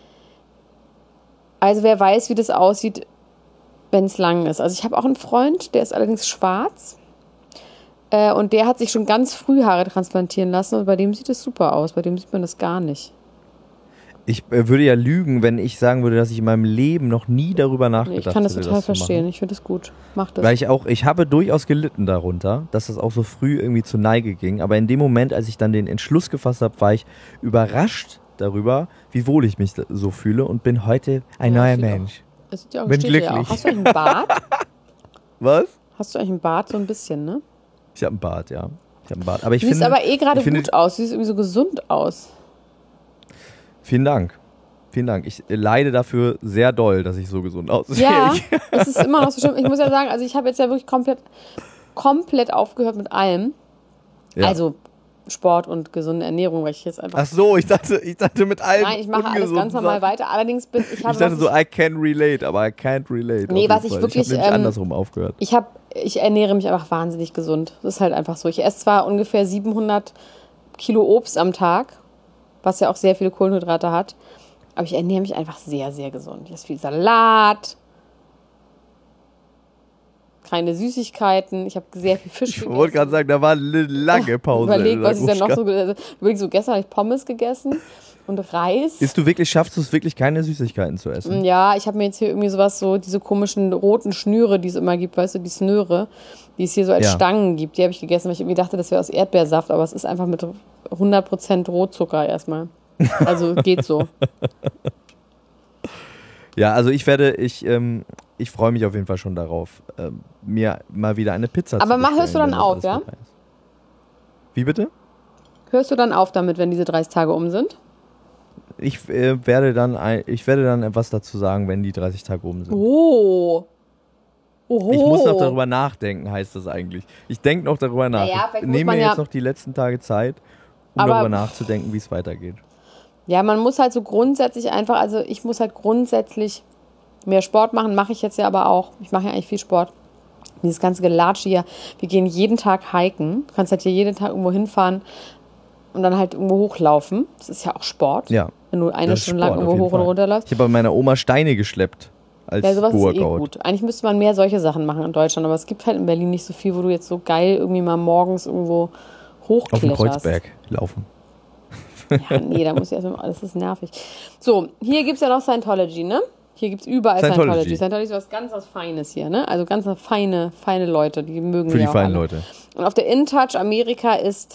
also wer weiß, wie das aussieht, wenn es lang ist. Also ich habe auch einen Freund, der ist allerdings schwarz. Und der hat sich schon ganz früh Haare transplantieren lassen. Und bei dem sieht es super aus. Bei dem sieht man das gar nicht. Ich würde ja lügen, wenn ich sagen würde, dass ich in meinem Leben noch nie darüber Nee, nachgedacht ich kann das hätte, total zu machen. verstehen. Ich finde es gut. Mach das. Weil ich habe durchaus gelitten darunter, dass das auch so früh irgendwie zur Neige ging. Aber in dem Moment, als ich dann den Entschluss gefasst habe, war ich überrascht darüber, wie wohl ich mich so fühle und bin heute ein Ja, neuer ich bin Mensch. Das sieht ja auch, bin steht dir glücklich. Ja auch. Hast du eigentlich einen Bart? Was? Hast du eigentlich einen Bart? So ein bisschen, ne? Ich habe einen Bart, ja. Ich habe einen Bart. Aber ich Du siehst finde, aber gerade ich finde- gut aus. Du siehst irgendwie so gesund aus. Vielen Dank. Vielen Dank. Ich leide dafür sehr doll, dass ich so gesund aussehe. Ja, es ist immer noch so schlimm. Ich muss ja sagen, also ich habe jetzt ja wirklich komplett aufgehört mit allem. Ja. Also Sport und gesunde Ernährung, weil ich jetzt einfach... Ach so, ich dachte mit allem. Nein, ich mache alles ganz normal weiter. Allerdings bin ich... Ich dachte so, I can relate, aber I can't relate. Nee, auf was jeden ich Fall. wirklich, Ich habe nämlich andersrum aufgehört. Ich ernähre mich einfach wahnsinnig gesund. Das ist halt einfach so. Ich esse zwar ungefähr 700 Kilo Obst am Tag, was ja auch sehr viele Kohlenhydrate hat, aber ich ernähre mich einfach sehr, sehr gesund. Ich esse viel Salat. keine Süßigkeiten. Ich habe sehr viel Fisch gegessen. Ich wollte gerade sagen, da war eine lange Pause. Überlegt, was ich dann noch so... so gestern habe ich Pommes gegessen und Reis. Schaffst du es wirklich, keine Süßigkeiten zu essen? Ja, ich habe mir jetzt hier irgendwie sowas, so diese komischen roten Schnüre, die es immer gibt, weißt du, die Snöre, die es hier so als Stangen gibt, die habe ich gegessen, weil ich irgendwie dachte, das wäre aus Erdbeersaft, aber es ist einfach mit 100% Rotzucker erstmal. Also geht so. Ja, also ich freue mich auf jeden Fall schon darauf, mir mal wieder eine Pizza zu bestellen. Aber hörst du dann auf, ja? Wie bitte? Hörst du dann auf damit, wenn diese 30 Tage um sind? Ich werde dann etwas dazu sagen, wenn die 30 Tage um sind. Oh. Oho. Ich muss noch darüber nachdenken, heißt das eigentlich. Ich denke noch darüber nach. Naja, ich nehme mir jetzt noch die letzten Tage Zeit, um darüber nachzudenken, wie es weitergeht. Ja, man muss halt so grundsätzlich einfach, also ich muss halt grundsätzlich mehr Sport machen, mache ich jetzt ja aber auch. Ich mache ja eigentlich viel Sport. Dieses ganze Gelatsche hier, wir gehen jeden Tag hiken. Du kannst halt hier jeden Tag irgendwo hinfahren und dann halt irgendwo hochlaufen. Das ist ja auch Sport. Ja. Wenn du eine Stunde lang irgendwo hoch und runter läufst. Ich habe bei meiner Oma Steine geschleppt als sowas Workout. ist eh gut. Eigentlich müsste man mehr solche Sachen machen in Deutschland, aber es gibt halt in Berlin nicht so viel, wo du jetzt so geil irgendwie mal morgens irgendwo hochkletterst. Auf dem Kreuzberg laufen. Ja, nee, da muss ich erstmal, das ist nervig. So, hier gibt es ja noch Scientology, ne? Hier gibt es überall Scientology. Scientology ist was ganz Feines hier, ne? Also ganz feine Leute, die mögen für die auch feinen alle. Leute. Und auf der InTouch Amerika ist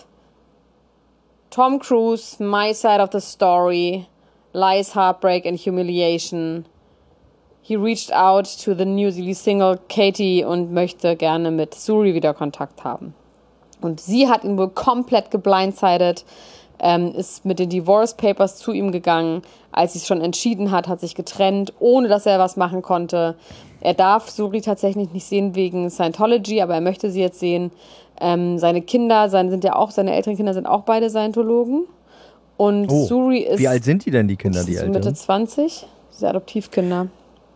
Tom Cruise, My Side of the Story, Lies, Heartbreak and Humiliation. He reached out to the newly single Katie und möchte gerne mit Suri wieder Kontakt haben. Und sie hat ihn wohl komplett geblindsided, ist mit den Divorce Papers zu ihm gegangen. Als sie es schon entschieden hat, hat sich getrennt, ohne dass er was machen konnte. Er darf Suri tatsächlich nicht sehen wegen Scientology, aber er möchte sie jetzt sehen. Seine Kinder seine älteren Kinder sind auch beide Scientologen. Und Suri ist... Wie alt sind die denn, die Kinder, die älteren? Mitte 20, diese Adoptivkinder.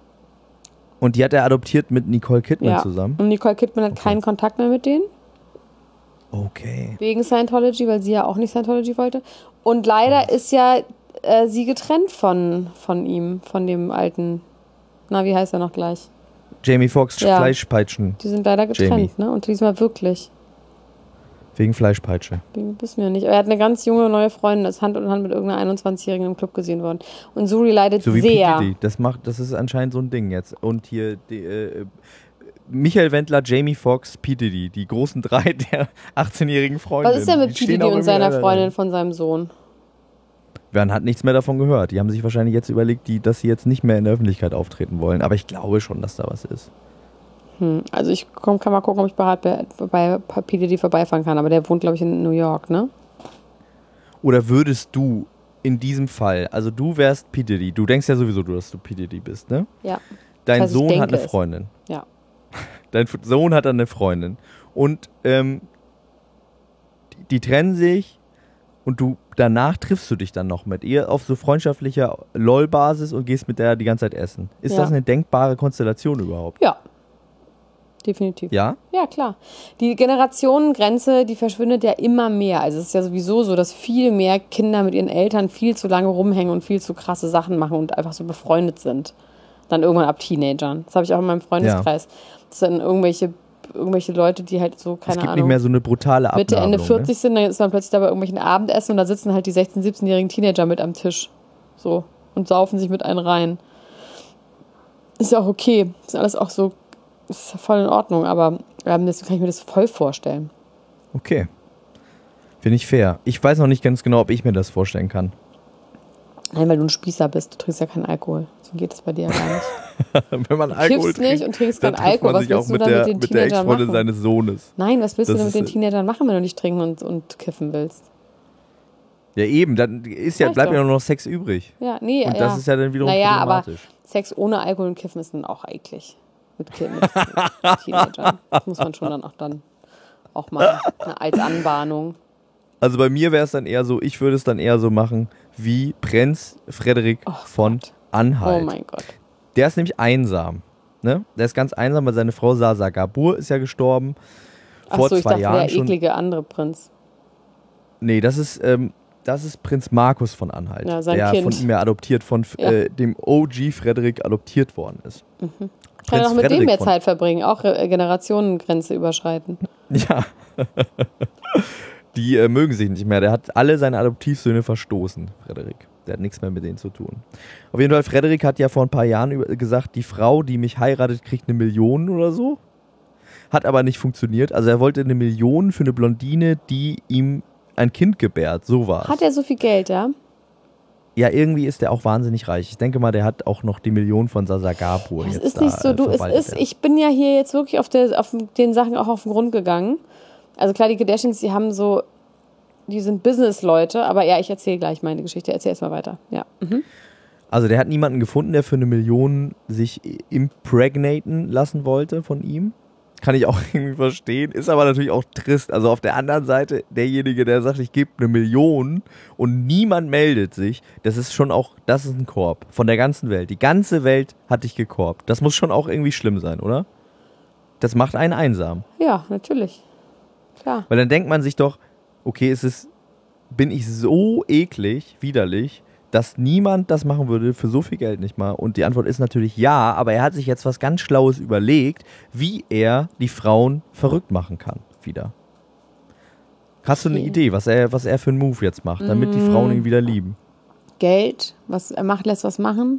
Und die hat er adoptiert mit Nicole Kidman zusammen? Und Nicole Kidman hat keinen Kontakt mehr mit denen. Okay. Wegen Scientology, weil sie ja auch nicht Scientology wollte. Und leider ist ja sie getrennt von ihm, von dem alten, wie heißt er noch gleich? Jamie Foxx, Fleischpeitschen. Die sind leider getrennt, ne? Und diesmal wirklich. Wegen Fleischpeitsche. Wissen wir nicht. Er hat eine ganz junge neue Freundin, ist Hand in Hand mit irgendeiner 21-Jährigen im Club gesehen worden. Und Suri leidet so wie sehr. PDD. Das ist anscheinend so ein Ding jetzt. Und hier Michael Wendler, Jamie Foxx, P. Diddy, die großen drei der 18-jährigen Freundinnen. Was ist denn mit P. Diddy und seiner Freundin von seinem Sohn? Man hat nichts mehr davon gehört. Die haben sich wahrscheinlich jetzt überlegt, dass sie jetzt nicht mehr in der Öffentlichkeit auftreten wollen. Aber ich glaube schon, dass da was ist. Also ich kann mal gucken, ob ich bei P. Diddy vorbeifahren kann. Aber der wohnt, glaube ich, in New York, ne? Oder würdest du in diesem Fall, also du wärst P. Diddy, du denkst ja sowieso, dass du P. Diddy bist, ne? Ja. Dein Sohn hat eine Freundin. Ja. Dein Sohn hat dann eine Freundin. Und die trennen sich und danach triffst du dich dann noch mit ihr auf so freundschaftlicher LOL-Basis und gehst mit der die ganze Zeit essen. Ist das eine denkbare Konstellation überhaupt? Ja. Definitiv. Ja? Ja, klar. Die Generationengrenze, die verschwindet ja immer mehr. Also es ist ja sowieso so, dass viel mehr Kinder mit ihren Eltern viel zu lange rumhängen und viel zu krasse Sachen machen und einfach so befreundet sind. Dann irgendwann ab Teenagern. Das habe ich auch in meinem Freundeskreis. Ja. Das sind irgendwelche Leute, die halt so, keine Ahnung. Es gibt nicht mehr so eine brutale Abnabelung. Mitte, Ende 40 sind, dann ist man plötzlich da bei irgendwelchen Abendessen und da sitzen halt die 16-, 17-jährigen Teenager mit am Tisch. So. Und saufen sich mit einem rein. Ist ja auch okay. Ist alles auch so, ist ja voll in Ordnung, aber das kann ich mir das voll vorstellen. Okay. Finde ich fair. Ich weiß noch nicht ganz genau, ob ich mir das vorstellen kann. Nein, weil du ein Spießer bist. Du trinkst ja keinen Alkohol. So geht das bei dir ja gar nicht. Wenn man Alkohol trinkt, nicht und trinkst keinen Alkohol, was willst du dann mit den Teenagern der Ex-Freundin machen? Seines Sohnes. Nein, was willst du denn mit den Teenagern machen, wenn du nicht trinken und kiffen willst? Ja eben, dann bleibt ja nur noch Sex übrig. Ja, nee, und das ist ja dann wiederum problematisch. Aber Sex ohne Alkohol und Kiffen ist dann auch eklig. Mit Teenagern. Das muss man schon dann auch machen. Als Anbahnung. Also bei mir wäre es dann eher so, ich würde es dann eher so machen wie Prinz Frederik von Anhalt. Oh mein Gott. Der ist nämlich einsam. Ne? Der ist ganz einsam, weil seine Frau Sasa Gabor ist ja gestorben. Vor 2 Jahren der eklige andere Prinz. Nee, das ist Prinz Markus von Anhalt. Ja, sein der Kind. Von ihm ja adoptiert, von dem OG Frederik adoptiert worden ist. Mhm. Kann er Prinz auch mit dem Frederik mehr von- Zeit verbringen, auch Generationengrenze überschreiten. Ja. Die mögen sich nicht mehr. Der hat alle seine Adoptivsöhne verstoßen, Frederik. Der hat nichts mehr mit denen zu tun. Auf jeden Fall, Frederik hat ja vor ein paar Jahren gesagt, die Frau, die mich heiratet, kriegt 1 Million oder so. Hat aber nicht funktioniert. Also er wollte 1 Million für eine Blondine, die ihm ein Kind gebärt. So war's. Hat er so viel Geld, ja? Ja, irgendwie ist der auch wahnsinnig reich. Ich denke mal, der hat auch noch die Million von Sasa Gabor. Es jetzt ist da, nicht so, verwaltet. ich bin ja hier jetzt wirklich auf den Sachen auch auf den Grund gegangen. Also klar, die Kardashians, die sind Business-Leute, aber ja, ich erzähle gleich meine Geschichte. Erzähl erst mal weiter. Ja. Mhm. Also der hat niemanden gefunden, der für 1 Million sich impregnaten lassen wollte von ihm. Kann ich auch irgendwie verstehen. Ist aber natürlich auch trist. Also auf der anderen Seite, derjenige, der sagt, ich gebe 1 Million und niemand meldet sich, das ist ein Korb von der ganzen Welt. Die ganze Welt hat dich gekorbt. Das muss schon auch irgendwie schlimm sein, oder? Das macht einen einsam. Ja, natürlich. Klar. Weil dann denkt man sich doch, okay, bin ich so eklig, widerlich, dass niemand das machen würde für so viel Geld nicht mal. Und die Antwort ist natürlich ja, aber er hat sich jetzt was ganz Schlaues überlegt, wie er die Frauen verrückt machen kann wieder. Hast du eine Okay. Idee, was er für einen Move jetzt macht, damit die Frauen ihn wieder lieben? Geld, lässt was machen.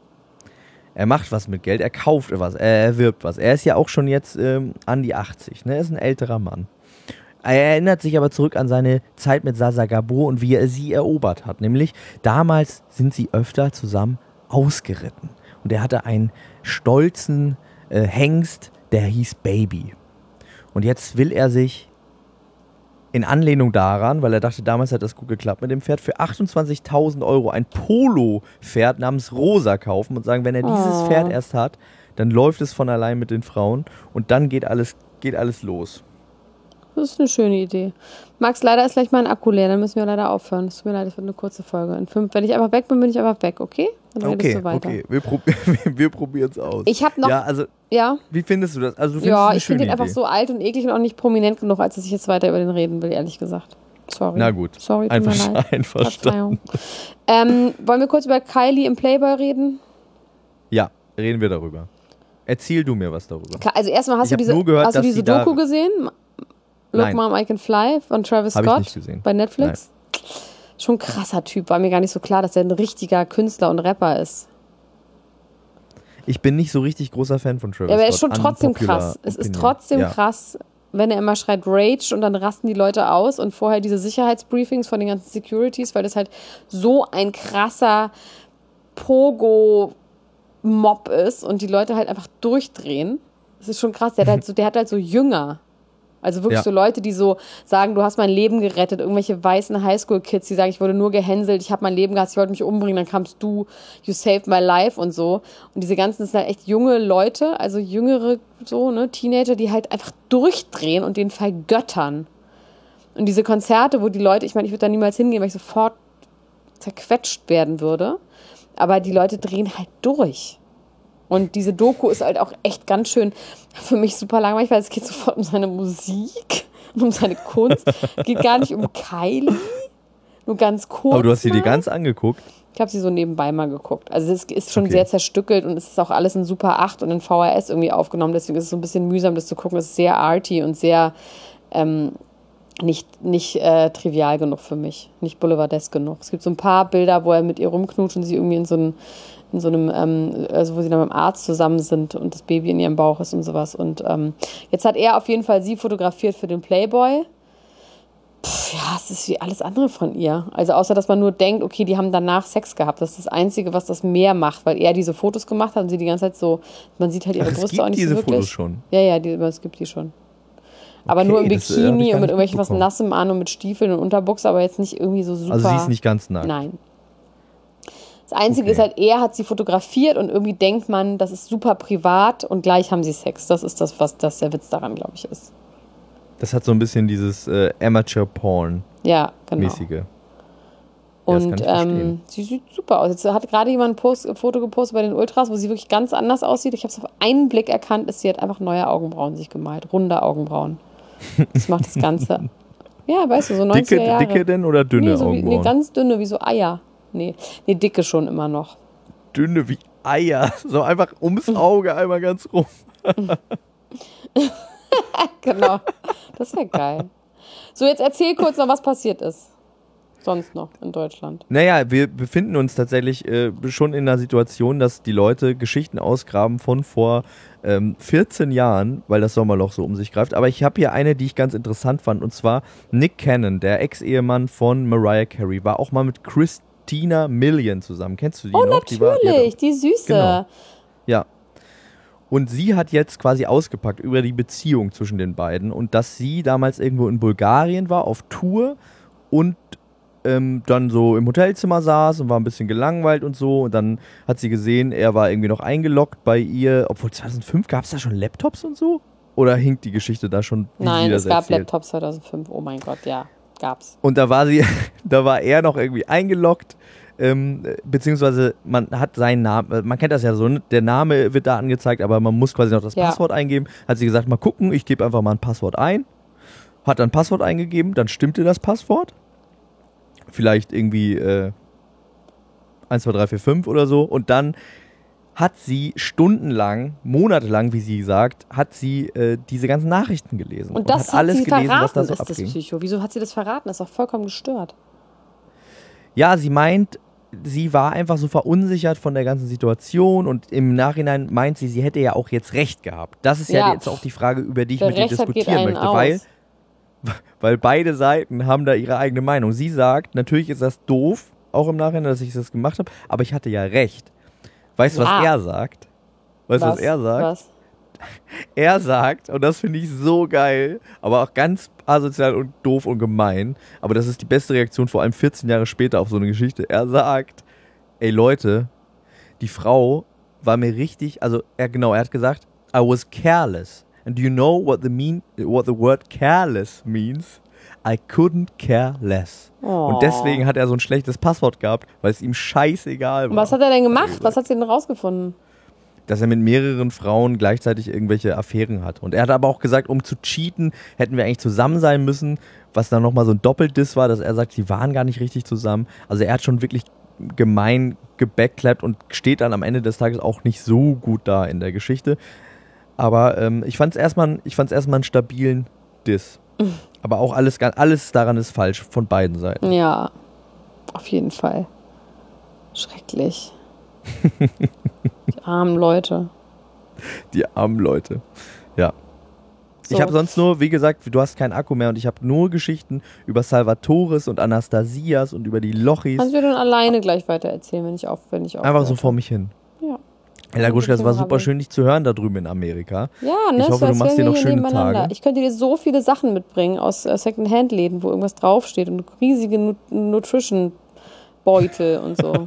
Er macht was mit Geld, er kauft was, er erwirbt was. Er ist ja auch schon jetzt an die 80, ne? Er ist ein älterer Mann. Er erinnert sich aber zurück an seine Zeit mit Sasa Gabor und wie er sie erobert hat. Nämlich, damals sind sie öfter zusammen ausgeritten. Und er hatte einen stolzen Hengst, der hieß Baby. Und jetzt will er sich in Anlehnung daran, weil er dachte, damals hat das gut geklappt mit dem Pferd, für 28.000 € ein Polo-Pferd namens Rosa kaufen und sagen, wenn er dieses Pferd erst hat, dann läuft es von allein mit den Frauen und dann geht alles los. Das ist eine schöne Idee. Max, leider ist gleich mein Akku leer, dann müssen wir leider aufhören. Es tut mir leid, das wird eine kurze Folge. Wenn ich einfach weg bin, bin ich einfach weg, okay? Dann redest du weiter. Okay, wir probieren es aus. Ich habe noch... Ja, also, Ja? wie findest du das? Also, du findest Ja, eine ich finde schöne ihn einfach Idee. so alt und eklig und auch nicht prominent genug, als dass ich jetzt weiter über den reden will, ehrlich gesagt. Sorry. Na gut, Sorry, tut mir leid. einverstanden. Verzeihung. Wollen wir kurz über Kylie im Playboy reden? Ja, reden wir darüber. Erzähl du mir was darüber. Klar, also erstmal hast Ich du hab nur gehört, hast du dass diese sie da- Doku gesehen? Look Nein. Mom, I Can Fly von Travis Hab ich Scott nicht gesehen. bei Netflix. Schon ein krasser Typ. War mir gar nicht so klar, dass er ein richtiger Künstler und Rapper ist. Ich bin nicht so richtig großer Fan von Travis Ja, aber er ist Scott. schon trotzdem Unpopular krass. Es ist opinion. trotzdem Ja. krass, wenn er immer schreit Rage und dann rasten die Leute aus und vorher diese Sicherheitsbriefings von den ganzen Securities, weil das halt so ein krasser Pogo-Mob ist und die Leute halt einfach durchdrehen. Das ist schon krass. Der hat halt so Jünger. Also wirklich Ja. so Leute, die so sagen, du hast mein Leben gerettet. Irgendwelche weißen Highschool-Kids, die sagen, ich wurde nur gehänselt, ich habe mein Leben gehasst, ich wollte mich umbringen, dann kamst du, you saved my life und so. Und diese ganzen, das sind halt echt junge Leute, also jüngere so, ne, Teenager, die halt einfach durchdrehen und den vergöttern. Und diese Konzerte, wo die Leute, ich meine, ich würde da niemals hingehen, weil ich sofort zerquetscht werden würde. Aber die Leute drehen halt durch. Und diese Doku ist halt auch echt ganz schön für mich super langweilig, weil es geht sofort um seine Musik und um seine Kunst. Geht gar nicht um Kylie. Nur ganz kurz. Aber du hast sie dir mal. ganz angeguckt. Ich habe sie so nebenbei mal geguckt. Also es ist schon Okay. sehr zerstückelt und es ist auch alles in Super 8 und in VHS irgendwie aufgenommen. Deswegen ist es so ein bisschen mühsam, das zu gucken. Es ist sehr arty und sehr nicht trivial genug für mich. Nicht boulevardesk genug. Es gibt so ein paar Bilder, wo er mit ihr rumknutscht und sie irgendwie in so einem, also wo sie dann mit dem Arzt zusammen sind und das Baby in ihrem Bauch ist und sowas. Und jetzt hat er auf jeden Fall sie fotografiert für den Playboy. Ja, es ist wie alles andere von ihr. Also außer, dass man nur denkt, okay, die haben danach Sex gehabt. Das ist das Einzige, was das mehr macht, weil er diese Fotos gemacht hat und sie die ganze Zeit so, man sieht halt ihre Ach, es Brüste gibt auch nicht diese so wirklich. Fotos schon. Ja, es gibt die schon. Aber Okay, nur im das, hab ich Bikini gar und nicht mit irgendwelchen was mitbekommen. Nassem an und mit Stiefeln und Unterbuchs, aber jetzt nicht irgendwie so super. Also sie ist nicht ganz nackt. Nein. Das Einzige Okay. ist halt, er hat sie fotografiert und irgendwie denkt man, das ist super privat und gleich haben sie Sex. Das ist das, was das der Witz daran, glaube ich, ist. Das hat so ein bisschen dieses Amateur-Porn-mäßige. Ja, genau. das kann Und ich verstehen. sie sieht super aus. Jetzt hat gerade jemand ein Foto gepostet bei den Ultras, wo sie wirklich ganz anders aussieht. Ich habe es auf einen Blick erkannt, sie hat einfach neue Augenbrauen sich gemalt. Runde Augenbrauen. Das macht das Ganze. Ja, weißt du, so 90er Jahre. Dicke denn oder dünne Nee, so Augenbrauen? ganz dünne, wie so Eier. Nee, dicke schon immer noch. Dünne wie Eier. So einfach ums Auge einmal ganz rum. Genau. Das wäre geil. So, jetzt erzähl kurz noch, was passiert ist. Sonst noch in Deutschland. Naja, wir befinden uns tatsächlich schon in einer Situation, dass die Leute Geschichten ausgraben von vor 14 Jahren, weil das Sommerloch so um sich greift. Aber ich habe hier eine, die ich ganz interessant fand, und zwar Nick Cannon, der Ex-Ehemann von Mariah Carey, war auch mal mit Christina Milian zusammen. Kennst du die noch? Natürlich, die Süße. Genau. Ja. Und sie hat jetzt quasi ausgepackt über die Beziehung zwischen den beiden und dass sie damals irgendwo in Bulgarien war, auf Tour und dann so im Hotelzimmer saß und war ein bisschen gelangweilt und so. Und dann hat sie gesehen, er war irgendwie noch eingeloggt bei ihr. Obwohl 2005 gab es da schon Laptops und so? Oder hinkt die Geschichte da schon? Nein, es gab Laptops 2005. Oh mein Gott, ja, gab's. Und da war er noch irgendwie eingeloggt. Beziehungsweise man hat seinen Namen, man kennt das ja so, ne? Der Name wird da angezeigt, aber man muss quasi noch das Passwort eingeben. Hat sie gesagt, mal gucken, ich gebe einfach mal ein Passwort ein. Hat dann ein Passwort eingegeben, dann stimmte das Passwort. Vielleicht irgendwie 1, 2, 3, 4, 5 oder so. Und dann hat sie stundenlang, monatelang, wie sie sagt, hat sie diese ganzen Nachrichten gelesen. Und das hat alles sie gelesen, verraten, was da so ist abging. das Psycho. Wieso hat sie das verraten? Das ist doch vollkommen gestört. Ja, sie meint, sie war einfach so verunsichert von der ganzen Situation und im Nachhinein meint sie hätte ja auch jetzt recht gehabt. Das ist ja jetzt auch die Frage, über die ich mit dir diskutieren möchte, weil beide Seiten haben da ihre eigene Meinung. Sie sagt, natürlich ist das doof, auch im Nachhinein, dass ich das gemacht habe, aber ich hatte ja recht. Weißt du, was er sagt? Weißt du, was er sagt? Was? Er sagt, und das finde ich so geil, aber auch ganz asozial und doof und gemein, aber das ist die beste Reaktion, vor allem 14 Jahre später auf so eine Geschichte. Er sagt, ey Leute, die Frau war mir richtig, also er hat gesagt, I was careless. And do you know what the word careless means? I couldn't care less. Oh. Und deswegen hat er so ein schlechtes Passwort gehabt, weil es ihm scheißegal war. Und was hat er denn gemacht? Was hat sie denn rausgefunden? Dass er mit mehreren Frauen gleichzeitig irgendwelche Affären hat. Und er hat aber auch gesagt, um zu cheaten, hätten wir eigentlich zusammen sein müssen, was dann nochmal so ein Doppeldiss war, dass er sagt, sie waren gar nicht richtig zusammen. Also er hat schon wirklich gemein gebackklappt und steht dann am Ende des Tages auch nicht so gut da in der Geschichte. Aber ich fand's erstmal einen stabilen Diss. Aber auch alles daran ist falsch, von beiden Seiten. Ja, auf jeden Fall. Schrecklich. Die armen Leute. Die armen Leute, ja. So. Ich habe sonst nur, wie gesagt, du hast keinen Akku mehr und ich habe nur Geschichten über Salvatores und Anastasias und über die Lochis. Kannst du dir dann alleine gleich weiter erzählen, wenn ich einfach so vor mich hin. Ja. Ella Gruschka, es war super schön, dich zu hören da drüben in Amerika. Ja, ne? Ich hoffe, du machst dir noch schöne Tage. Ich könnte dir so viele Sachen mitbringen aus Second-Hand-Läden, wo irgendwas draufsteht und riesige Nutrition-Beutel und so.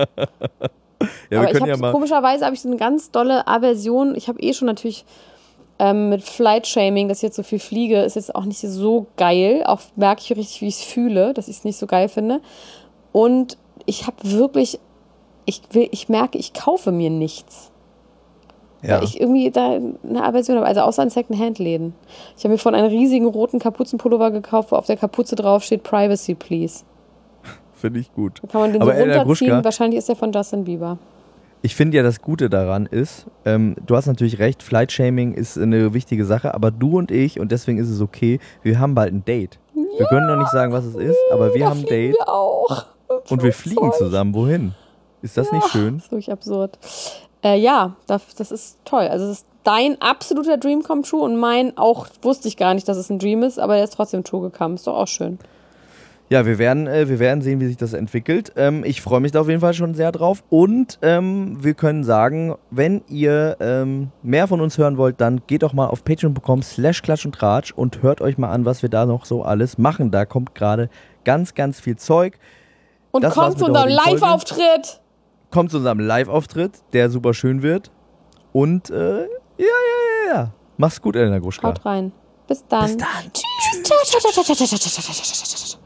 Ja, aber komischerweise habe ich so eine ganz dolle Aversion. Ich habe schon natürlich mit Flight-Shaming, dass ich jetzt so viel fliege, ist jetzt auch nicht so geil. Auch merke ich richtig, wie ich es fühle, dass ich es nicht so geil finde. Und ich habe wirklich, ich merke, ich kaufe mir nichts. Ja. Weil ich irgendwie da eine Aversion habe, also außer in Second-Hand-Läden. Ich habe mir von einem riesigen roten Kapuzenpullover gekauft, wo auf der Kapuze drauf steht, Privacy, please. Finde ich gut. Da kann man den aber so runterziehen, Gruschka, wahrscheinlich ist der von Justin Bieber. Ich finde ja, das Gute daran ist, du hast natürlich recht, Flight-Shaming ist eine wichtige Sache, aber du und ich, und deswegen ist es okay, wir haben bald ein Date. Ja, wir können noch nicht sagen, was es ist, aber wir haben ein Date. Wir auch. Und wir fliegen zusammen. Wohin? Ist das nicht schön? Das ist wirklich absurd. Ja, das ist toll. Also das ist dein absoluter Dream come true und mein auch, wusste ich gar nicht, dass es ein Dream ist, aber der ist trotzdem true gekommen. Ist doch auch schön. Ja, wir werden sehen, wie sich das entwickelt. Ich freue mich da auf jeden Fall schon sehr drauf. Und wir können sagen, wenn ihr mehr von uns hören wollt, dann geht doch mal auf patreon.com/klatschundtratsch und hört euch mal an, was wir da noch so alles machen. Da kommt gerade ganz, ganz viel Zeug. Und kommt zu unserem Live-Auftritt. Kommt zu unserem Live-Auftritt, der super schön wird. Und ja. Mach's gut, Elena Gruschka. Haut rein. Bis dann. Bis dann. Tschüss.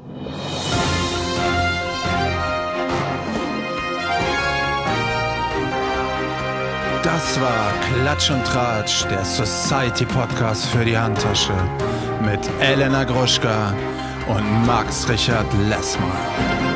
Das war Klatsch und Tratsch, der Society-Podcast für die Handtasche mit Elena Gruschka und Max Richard Lessmann.